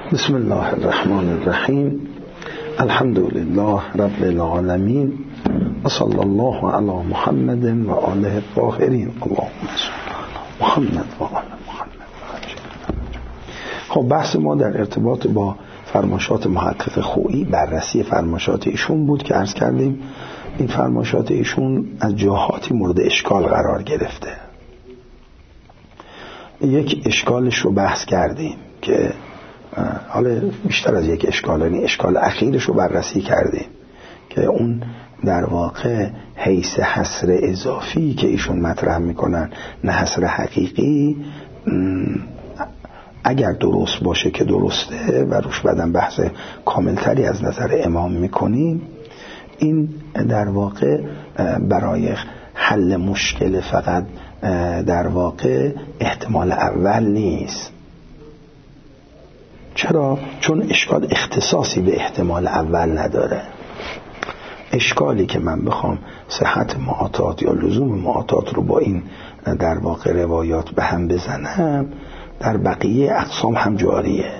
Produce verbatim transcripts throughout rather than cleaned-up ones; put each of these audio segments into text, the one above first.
بسم الله الرحمن الرحیم. الحمد لله رب العالمین و صلی الله علی محمد و آله الطاهرین. اللهم صل علی محمد و آل محمد. خب بحث ما در ارتباط با فرمایشات محقق خویی، بررسی فرمایشات ایشون بود که عرض کردیم این فرمایشات ایشون از جهاتی مورد اشکال قرار گرفته. یک اشکالش رو بحث کردیم که حالا بیشتر از یک اشکال، یعنی اشکال اخیرش رو بررسی کردیم که اون در واقع حیث حصر اضافی که ایشون مطرح میکنن نه حصر حقیقی، اگر درست باشه که درسته و روش بعدم بحث کاملتری از نظر امام میکنیم، این در واقع برای حل مشکل فقط در واقع احتمال اول نیست. چرا؟ چون اشکال اختصاصی به احتمال اول نداره. اشکالی که من بخوام صحت معاطات یا لزوم معاطات رو با این در واقع روایات به هم بزنم، در بقیه اقسام هم جاریه.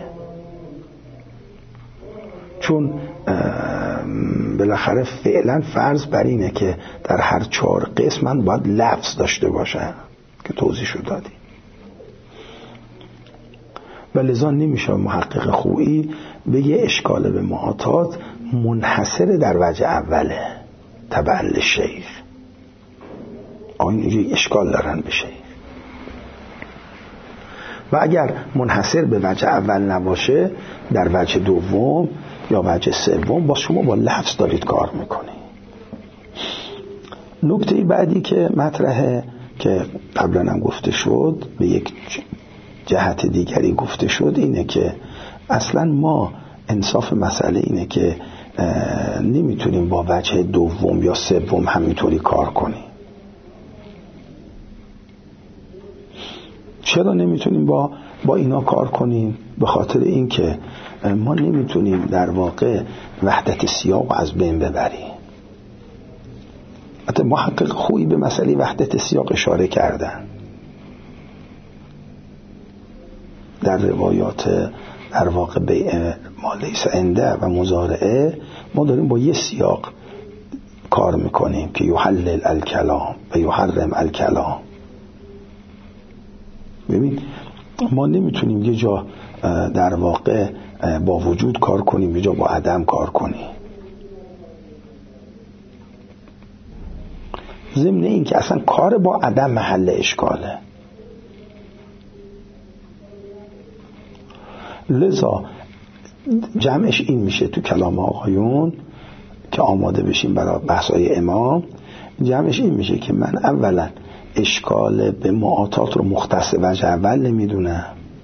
چون بالاخره فعلا فرض بر اینه که در هر چهار قسم من باید لفظ داشته باشم که توضیح شو دادیم، و لذا نمیشه محقق خویی بگه اشکال به معاطات منحصر در وجه اوله تبع للشیخ. آین اینجا اشکال دارن به شیخ، و اگر منحصر به وجه اول نباشه در وجه دوم یا وجه سوم با شما با لفظ دارید کار میکنی. نکته بعدی که مطرحه که قبلا هم گفته شد، به یک جهت دیگری گفته شد، اینه که اصلا ما انصاف مسئله اینه که نمیتونیم با وجه دوم یا سوم همینطوری کار کنیم. چرا نمیتونیم با با اینا کار کنیم؟ به خاطر اینکه ما نمیتونیم در واقع وحدت سیاق از بین ببریم. حتی محقق خویی به مسئله وحدت سیاق اشاره کردن در روایات در واقع بیع ما لیس عنده و مضارعه. ما داریم با یه سیاق کار میکنیم که یحلل الکلام و یحرم الکلام. ببین ما نمیتونیم یه جا در واقع با وجود کار کنیم، یه جا با عدم کار کنیم. ضمن این که اصلا کار با عدم محل اشکاله. لذا جمعش این میشه تو کلام آقایون که آماده بشیم برای بحث‌های امام، جمعش این میشه که من اولا اشکال به معاطات رو مختص وجه اول نمیدونم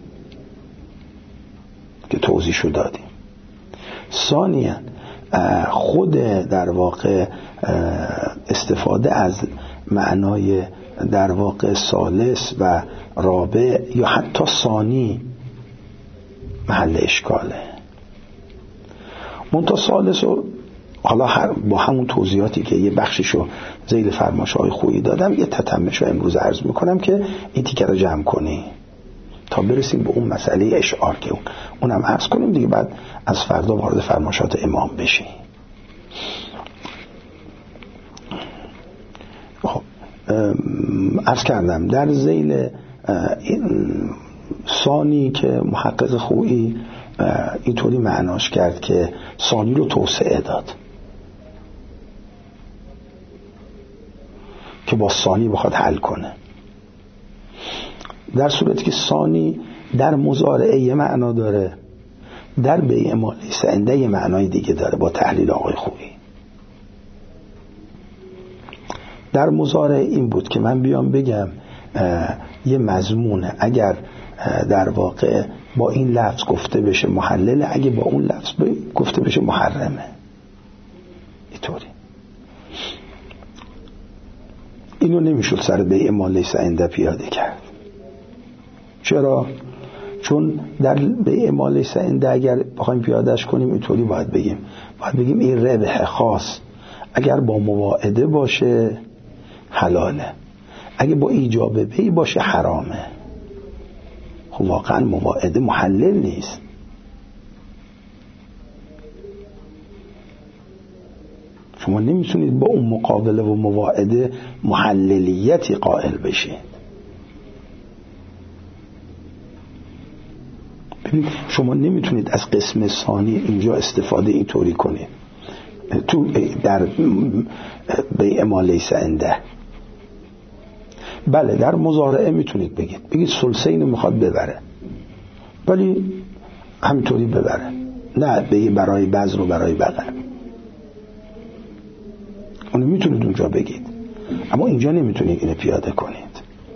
که توضیح شو دادیم. ثانیا خود در واقع استفاده از معنای در واقع ثالث و رابع یا حتی ثانی محل اشکاله. منتها ثالث رو حالا با همون توضیحاتی که یه بخششو ذیل فرمایش‌های خویی دادم، یه تتمه‌شو امروز عرض میکنم که این تیکه رو جمع کنی تا برسیم به اون مسئله اشعار که اون اونم عرض کنیم دیگه، بعد از فردا وارد فرمایشات امام بشیم. خب عرض کردم در ذیل ثانی که محقق خویی اینطوری معناش کرد که ثانی رو توسعه داد که با ثانی بخواد حل کنه، در صورتی که ثانی در مضارعه یه معنا داره، در بیع ما لیس عنده یه معنای دیگه داره با تحلیل آقای خویی. در مضارعه این بود که من بیام بگم یه مضمونه اگر در واقع با این لفظ گفته بشه محلله، اگه با اون لفظ گفته بشه محرمه. اینطوری اینو نمیشد سر بیع ما لیس عنده پیاده کرد. چرا؟ چون در بیع ما لیس عنده اگر بخوایم پیادهش کنیم اینطوری باید بگیم باید بگیم این ربح خاص اگر با مواعده باشه حلاله، اگه با ایجاب بی باشه حرامه. خب واقعا مواعده محلل نیست. شما نمیتونید با اون مقابله و مواعده محللیتی قائل بشید. ببینید شما نمیتونید از قسم ثانی اینجا استفاده اینطوری کنید تو در بیع ما لیس عنده. بله در مضارعه میتونید بگید بگید ثلثین میخواد ببره، ولی همینطوری ببره، نه بگید برای بذر و برای بقر. اونو میتونید اونجا بگید، اما اینجا نمیتونید اینو پیاده کنید.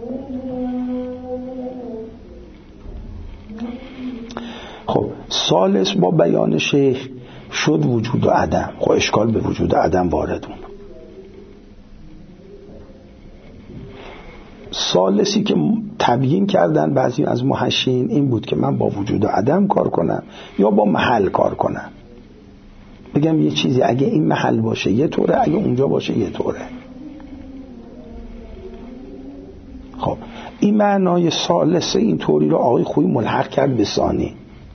خب ثالث با بیان شیخ شد وجود و عدم. خب اشکال به وجود و عدم واردون. ثالثی که تبیین کردن بعضی از محشین این بود که من با وجود و عدم کار کنم یا با محل کار کنم. بگم یه چیزی اگه این محل باشه یه طوره، اگه اونجا باشه یه طوره. خب این معنای ثالث این طوری رو آقای خویی ملحق کرد به ثانی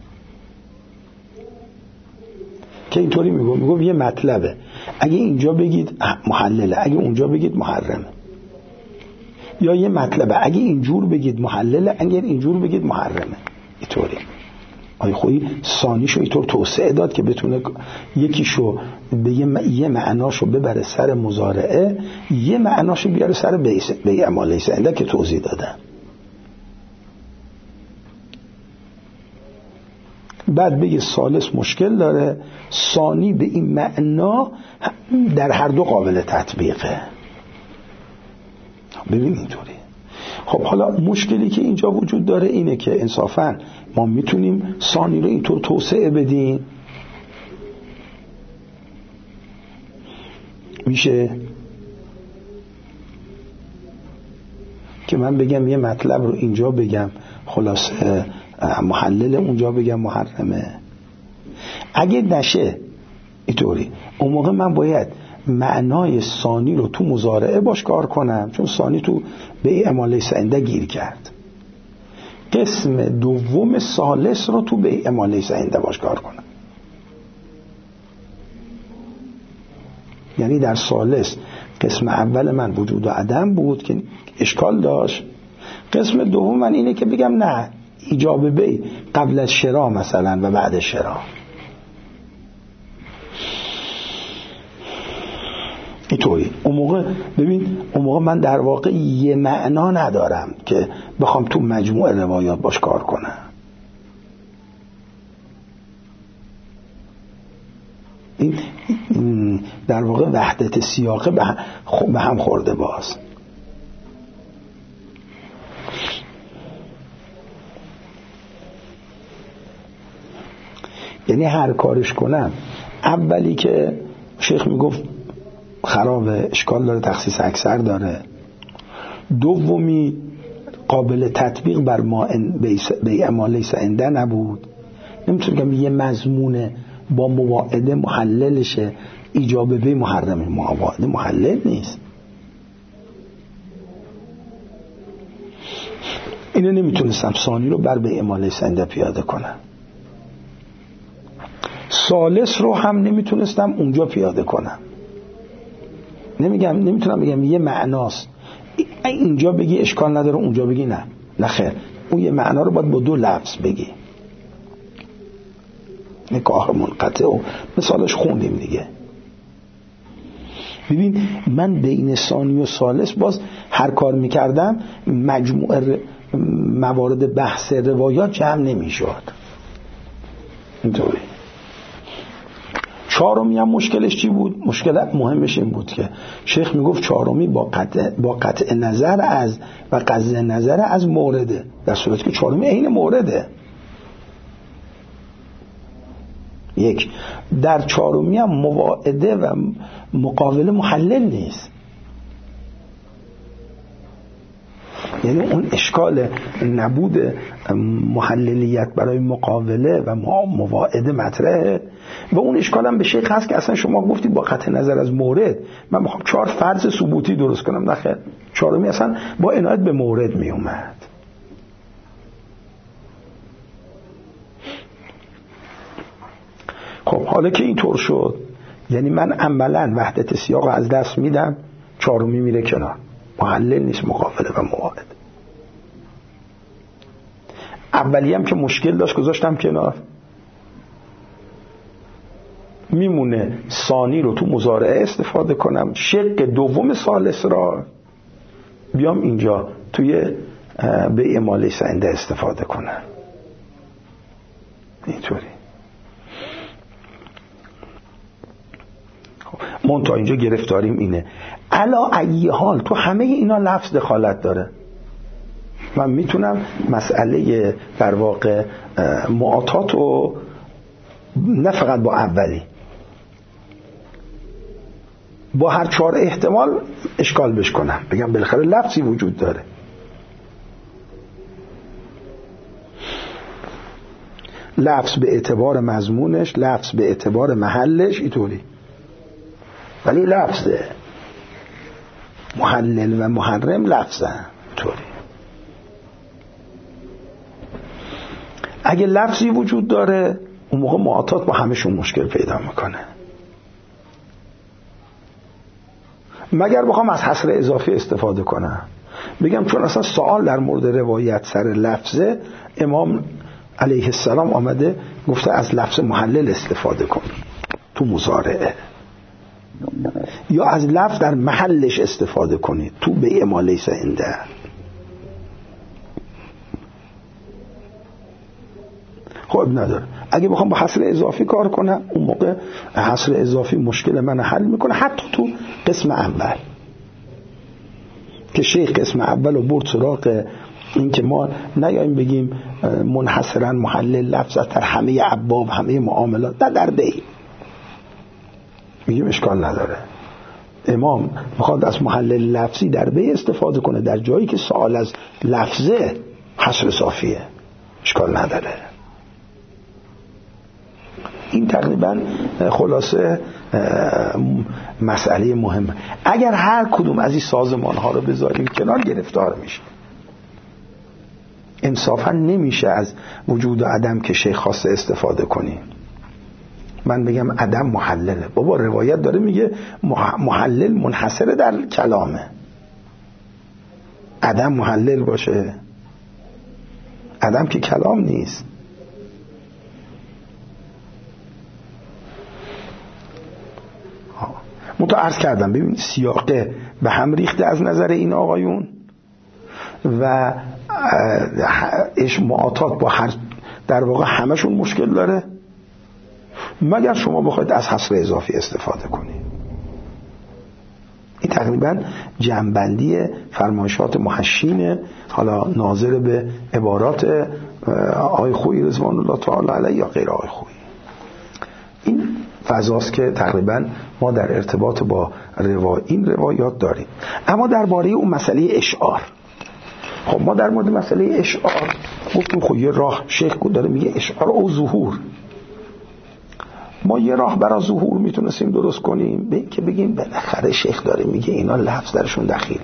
که اینطوری میگو میگو یه مطلبه، اگه اینجا بگید محلله، اگه اونجا بگید محرمه. یا یه مطلبه اگه اینجور بگید محلله، اگر اینجور بگید محرمه. اینطوری آقای خویی ثانیشو اینطور توسعه داد که بتونه یکیشو به یه معناشو ببره سر مضارعه، یه معناشو بیاره سر بیع ما لیس عنده که توضیح دادم. بعد بگه ثالث مشکل داره، ثانی به این معنا در هر دو قابل تطبیقه. ببین اینطوری. خب حالا مشکلی که اینجا وجود داره اینه که انصافاً ما میتونیم ثانی رو اینطور توسعه بدیم، میشه که من بگم یه مطلب رو اینجا بگم خلاصه محلل، اونجا بگم محرمه. اگه نشه اینطوری، اون موقع من باید معنای ثانی رو تو مضارعه باش کار کنم، چون ثانی تو بیع ما لیس عنده گیر کرد. قسم دوم ثالث رو تو بیع ما لیس عنده باش کار کنم. یعنی در ثالث قسم اول من وجود و عدم بود که اشکال داشت، قسم دوم من اینه که بگم نه ایجاب بیع قبل از شراء مثلا و بعد شراء. اینطوری اون موقع ببین اون موقع من در واقع یه معنا ندارم که بخوام تو مجموع روایات باش کار کنم. این در واقع وحدت سیاقه به هم خورده باز. یعنی هر کارش کنم، اولی که شیخ میگفت خرابه، اشکال داره، تخصیص اکثر داره. دومی قابل تطبیق بر ما بیع ما لیس عنده نبود. نمیتونم که یه مضمون با مواعده محللشه، ایجاب بیع محرمه، مواعده محلل نیست. اینو نمیتونستم ثانی رو بر بیع ما لیس عنده پیاده کنم. ثالث رو هم نمیتونستم اونجا پیاده کنم. نمیگم نمیتونم بگم یه معناست اینجا بگی اشکال نداره اونجا بگی نه نه خیر، اون یه معنا رو باید با دو لفظ بگی. نکاح منقطع و مثالش خوندیم دیگه. ببین من بین ثانی و ثالث باز هر کار میکردم مجموع موارد بحث روایات جمع نمیشد. اینطوری. چهارمی هم مشکلش چی بود؟ مشکل مهمش این بود که شیخ میگفت چهارمی با قطع, با قطع نظر از و قطع نظر از مورده، در صورتی که چهارمی عین مورده. یک در چهارمی هم مواعده و مقابله محلل نیست. یعنی اون اشکال نبود محللیت برای مقابله و مواعده مطرحه و اون اشکال هم به شیخ هست که اصلا شما گفتید با قطع نظر از مورد من میخوام چهار فرض ثبوتی درست کنم. نخیر، چهارمی اصلا با عنایت به مورد می اومد. خب حالا که اینطور شد یعنی من عملا وحدت سیاق از دست میدم، چهارمی میره کنار، محلل نیست، مقابله و موارد. اولی هم که مشکل داشت گذاشتم کنار، میمونه ثانی رو تو مضارعه استفاده کنم، شق دوم ثالث را بیام اینجا توی بیع ما لیس عنده استفاده کنم. اینطوری من تا اینجا گرفتاریم اینه. علا ای حال تو همه اینا لفظ دخالت داره. من میتونم مسئله در واقع معاطات رو نه فقط با اولی، با هر چهار احتمال اشکال بش کنم، بگم بالاخره لفظی وجود داره. لفظ به اعتبار مضمونش، لفظ به اعتبار محلش، اینطوری. ولی لفظه محلل و محرم لفظه اینطوری. اگه لفظی وجود داره اون موقع معاطات با همشون مشکل پیدا میکنه. مگر بخوام از حصر اضافی استفاده کنم، بگم چون اصلا سوال در مورد روایت سر لفظه، امام علیه السلام آمده گفته از لفظ محلل استفاده کن تو مضارعه، یا از لفظ در محلش استفاده کنید تو بیع ما لیس عنده. خب نداره. اگه بخوام با حصر اضافی کار کنم اون موقع حصر اضافی مشکل من حل میکنه، حتی تو قسم اول که شیخ قسم اول رو برد سراغ این که ما نیاییم بگیم منحصرا محلل لفظ در همه ابواب همه معاملات، در در بیع میگیم اشکال نداره. امام میخواد از محلل لفظی در بیع استفاده کنه در جایی که سوال از لفظه حصر صافیه، اشکال نداره. این تقریبا خلاصه مسئله مهمه. اگر هر کدوم از این سازمان ها رو بذاریم کنار گرفتار میشه. انصافا نمیشه از وجود و عدم که شیخ خواسته استفاده کنیم. من بگم عدم محلله، بابا روایت داره میگه محلل منحصره در کلامه، عدم محلل باشه، عدم که کلام نیست. منتها عرض کردم ببین سیاقه به هم ریخته از نظر این آقایون و اش معاطات با هر در واقع همشون مشکل داره، مگر شما بخواید از حصر اضافی استفاده کنید. این تقریبا جمع‌بندی فرمایشات محشین حالا ناظر به عبارات آقای خویی رضوان الله تعالی علیه یا غیر آقای خویی. این فضاست که تقریبا ما در ارتباط با روا... این روایات داریم. اما درباره اون مسئله اشعار، خب ما در مورد مسئله اشعار گفتیم خب یه راه شیخ داره میگه اشعار او ظهور، ما یه راه برای ظهور میتونستیم درست کنیم به که بگیم بالاخره شیخ داره میگه اینا لفظ درشون دخیله.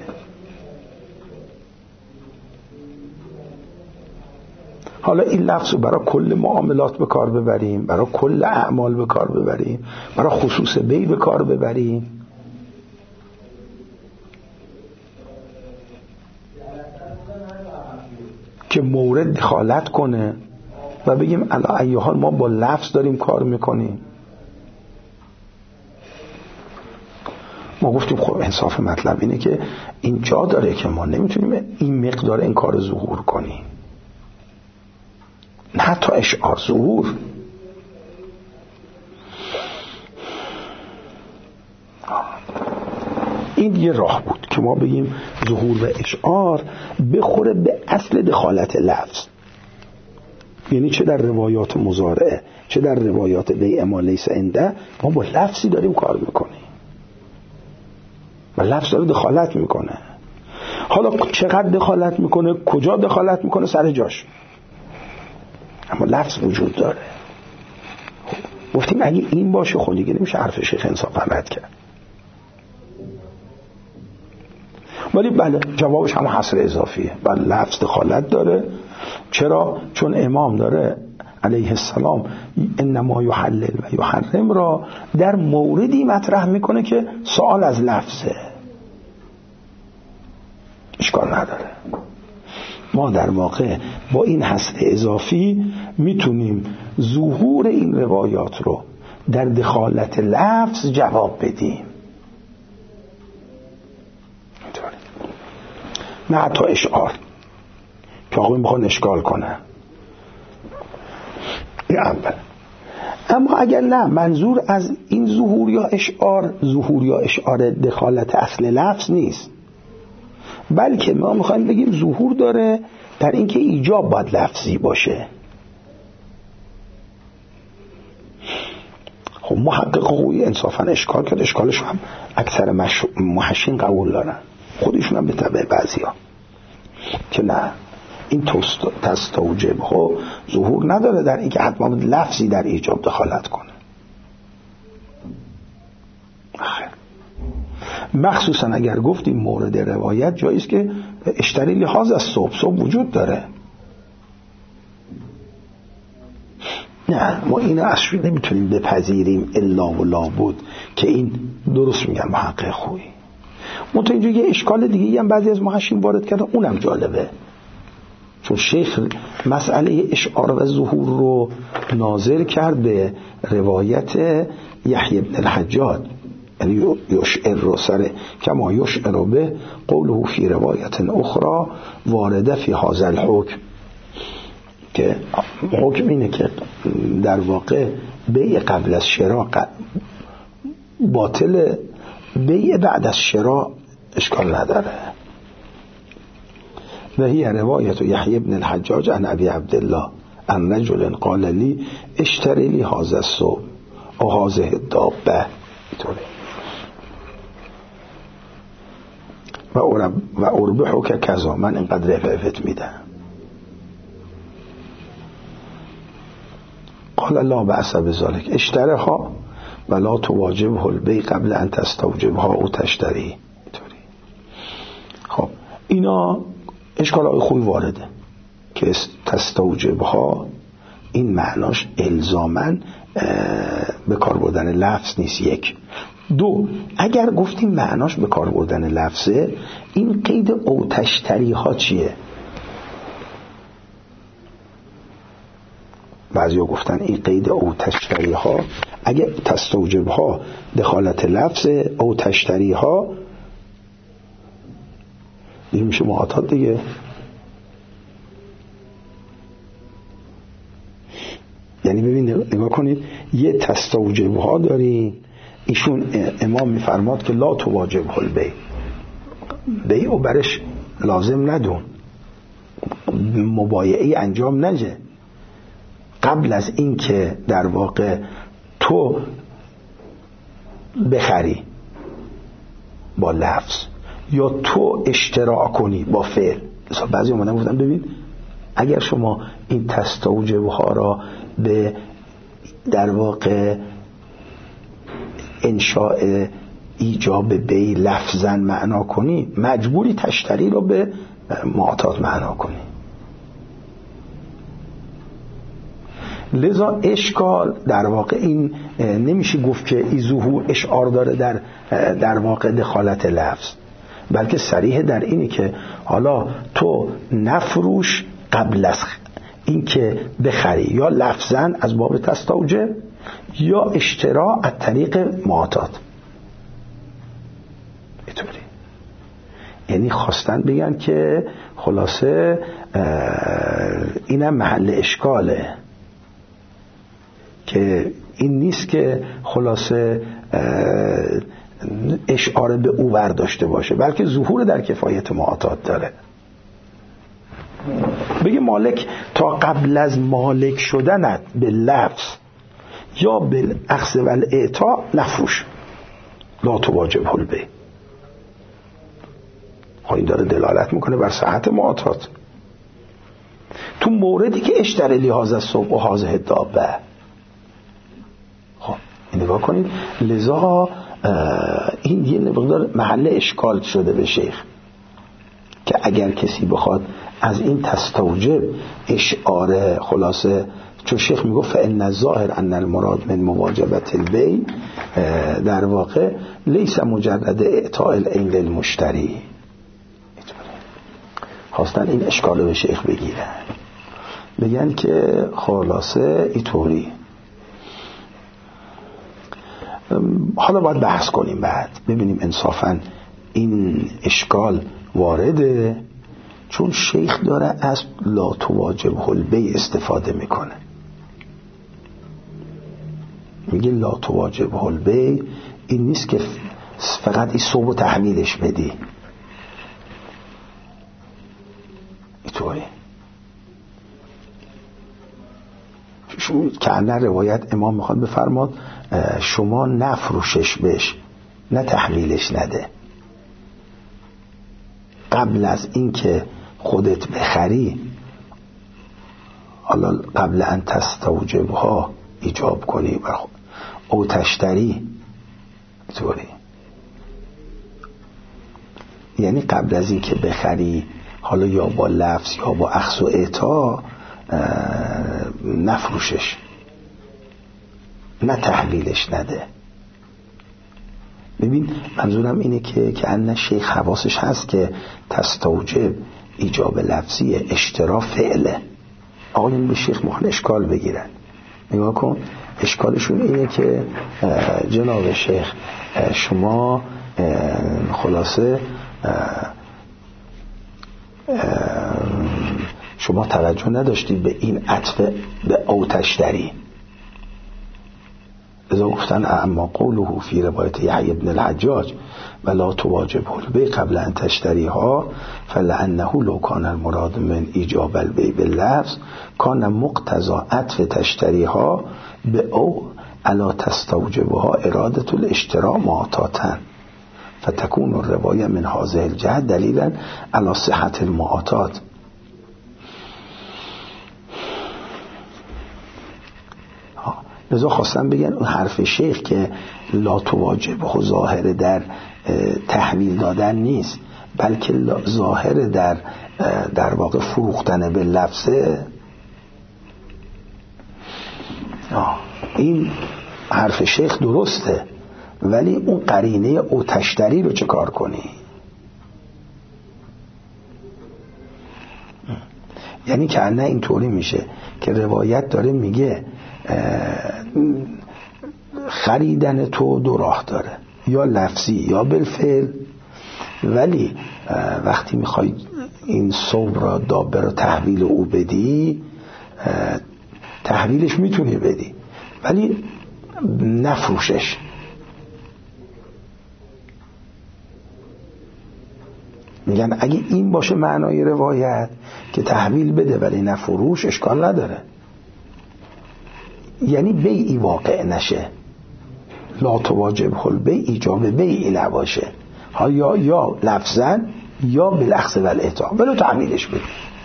حالا این لفظ رو برای کل معاملات به کار ببریم، برای کل اعمال به کار ببریم، برای خصوص بیع به کار ببریم، که مورد دخالت کنه و بگیم علی ای حال ما با لفظ داریم کار میکنیم. ما گفتیم خب انصاف مطلب اینه که این جا داره که ما نمیتونیم این مقدار این کار ظهور کنیم، نه حتی اشعار ظهور. این یه راه بود که ما بگیم ظهور و اشعار بخوره به اصل دخالت لفظ، یعنی چه در روایات مضارعه چه در روایات بیع ما لیس عنده ما با لفظی داریم کار میکنیم و لفظ داره دخالت میکنه. حالا چقدر دخالت میکنه، کجا دخالت میکنه، سر جاش، اما لفظ وجود داره. گفتیم اگه این باشه خود دیگه نمیشه حرف شیخ انصافا رد کرد. ولی بله جوابش هم حصر اضافیه، بله لفظ دخالت داره. چرا؟ چون امام داره علیه السلام انما یحلل و یحرم را در موردی مطرح میکنه که سوال از لفظه، اشکال نداره. ما در واقع با این حصر اضافی میتونیم ظهور این روایات رو در دخالت لفظ جواب بدیم، نه حتی اشعار که آقای میخوان اشکال کنه. اول. اما اگر نه، منظور از این ظهور یا اشعار ظهور یا اشعار دخالت اصل لفظ نیست، بلکه ما میخوایم بگیم ظهور داره در اینکه ایجاب باید لفظی باشه. خب محقق خویی انصافا اشکال کرد، اشکالش هم اکثر مش... محشین قبول دارن، خودشون هم به طبع بعضی ها که نه، این تستوجب خب ظهور نداره در اینکه حتما لفظی در ایجاب دخالت کنه. آخر مخصوصا اگر گفتیم مورد روایت جاییست که اشتری لحاظ از صبح صبح وجود داره. نه، ما اینو اصلا نمیتونیم بپذیریم الا و لابد که این درست میگن محقق خویی. منتها اینجا یه اشکال دیگه هم بعضی از محشین وارد کردن، اونم جالبه، چون شیخ مسئله اشعار و ظهور رو ناظر کرد به روایت یحیی بن الحجاج، یعنی یشعر رو سره کما یشعر به قوله فی روایت اخرى وارده فی هذا الحکم، که حکم اینه که در واقع بیع قبل از شراء باطل، بیع بعد از شراء اشکال نداره. و هی روایت یحیی بن الحجاج عن ابی عبدالله عن رجل قال لی اشتری لی هذا الصوب او هذه الدابه، و و اربحو که کذا، من اینقدر رفعت میدم. قال لا بأس بذلك اشترها ولا تواجبه البيع قبل ان تستوجبها او تشتری. خب اینا اشکالای خوبی وارده که تستوجبها این معناش الزاماً به کار بردن لفظ نیست. یک. دو، اگر گفتیم معناش به کار بردن لفظه، این قید او تشتری ها چیه؟ بعضی ها گفتن این قید او تشتری ها اگر تستوجب ها دخالت لفظه، او تشتری ها این میشه معاطات دیگه. یعنی ببینید نگاه کنید، یه تستوجب ها داریم، ایشون امام میفرماد که لا تواجب البیع، بیع و برش لازم ندون، مبایعی انجام نجه قبل از این که در واقع تو بخری با لفظ یا تو اشتراک کنی با فعل. مثلا بعضی اومدن گفتن ببین اگر شما این تستوجب ها را به در واقع انشاء ایجاب بیع لفظاً معنا کنی، مجبوری تشتری را به معاطات معنا کنی. لذا اشکال در واقع این نمیشه گفت که این ظهور اشعار داره در در واقع دخالت لفظ، بلکه صریح در اینی که حالا تو نفروش قبل از این که بخری، یا لفظاً از باب تستوجب یا اشترا از طریق معاطات. اینطوری یعنی خواستن بگن که خلاصه اینم محل اشکاله، که این نیست که خلاصه اشاره به او برداشته باشه، بلکه ظهور در کفایت معاطات داره. بگه مالک تا قبل از مالک شدنت به لفظ یا به اخذ و الاعطاء نفروش، لا تواجب البیع. این داره دلالت میکنه بر صحت معاطات تو موردی که اشتری لحاظ از صبح و حاضه دابه. خب نگاه کنید، لذا این یه مقدار محل اشکال شده به شیخ که اگر کسی بخواد از این تستوجب اشعار خلاصه چون شیخ میگفت فإن الظاهر ان المراد من مواجبت البیع در واقع لیس مجرد اعطاء العین للمشتری. خواستن این اشکالو به شیخ بگیرن، بگن که خلاصه اینطوری. حالا باید بحث کنیم، بعد ببینیم انصافاً این اشکال وارده، چون شیخ داره از لا تواجب البیع استفاده میکنه. میگه لا تواجب البیع این نیست که فقط این صوب و تحمیلش بدی، اینطوری که انا روایت امام میخواد بفرماد شما نفروشش بش، نه تحمیلش نده. قبل از این که خودت بخری، حالا قبل ان تستوجبها ایجاب کنی و او تشتری، طوری یعنی قبل از این که بخری، حالا یا با لفظ یا با اخذ و اعطا، نفروشش، نه تحویلش نده. ببین منظورم اینه که که ان شیخ حواسش هست که تستوجب ایجاب لفظی، اشترا فعله. آقایون به شیخ مخن اشکال بگیرن. نگاه کن، اشکالشون اینه که جناب شیخ شما خلاصه شما توجه نداشتید به این عطف به او تشتری. اذا گفتن اما قوله فی روایت یحیی بن الحجاج ولا تواجب البیع قبل ان تشتریها فلانه لو کان المراد من ایجاب البیع باللفظ کان مقتضی عطف تشتریها به او الا تستوجبها اراده الاشتراء معطاتا فتكون الروايه من هذه الجهه دلیلا علی صحت المعاطات. لذا خواستم بگن اون حرف شیخ که لا تواجب ظاهر در تحویل دادن نیست، بلکه ظاهر در در واقع فروختن به لفظه. این حرف شیخ درسته، ولی اون قرینه او تشتری رو چه کار کنی؟ یعنی که نه اینطوری میشه که روایت داره میگه خریدن تو دو راه داره، یا لفظی یا بالفعل، ولی وقتی میخوای این صوب را دابه را تحویل او بدی، تحویلش میتونی بدی ولی نفروشش. میگن اگه این باشه معنای روایت که تحویل بده ولی نفروش، اشکال نداره، یعنی بیعی واقع نشه. لا تواجب البیع ایجاب بیعی نباشه، ها یا یا لفظاً یا بالاخذ و الاعطا، ولی تحویلش بدی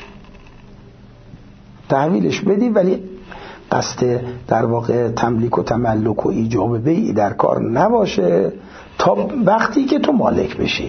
تحویلش بدی ولی قصد در واقع تملیک و تملک و ایجاب بیعی در کار نباشه تا وقتی که تو مالک بشی.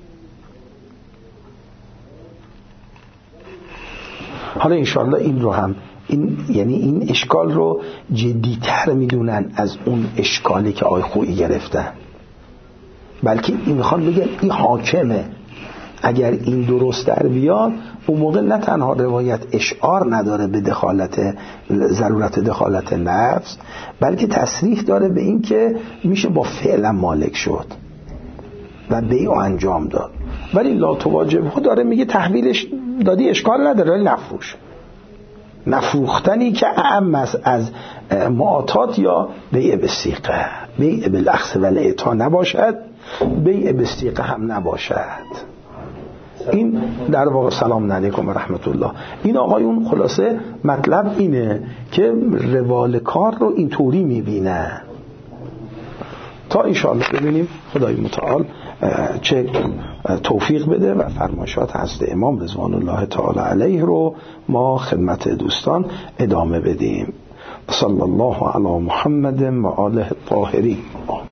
حالا انشاءالله این رو هم این یعنی این اشکال رو جدیتر میدونن از اون اشکالی که آی خویی گرفتن، بلکه این میخوان بگن این حاکمه. اگر این درست در بیاد اون موقع نه تنها روایت اشعار نداره به دخالت ضرورت دخالت نفس، بلکه تصریح داره به این که میشه با فعلا مالک شد و بیع انجام داد. ولی لا تواجبه داره میگه تحویلش دادی اشکال نداره ولی نفروش. نفروختنی که اعم از از معاطات یا بیع بالصیغه، بیع بالاخذ و الاعطا نباشد، بیع بالصیغه هم نباشد. این در واقع سلام علیکم و رحمت الله. این آقایون خلاصه مطلب اینه که روال کار رو اینطوری میبینن. تا انشاءالله ببینیم خدای متعال چه توفیق بده و فرمایشات حضرت امام رضوان الله تعالی علیه رو ما خدمت دوستان ادامه بدیم. صلی الله علی محمد و آله الطاهرین.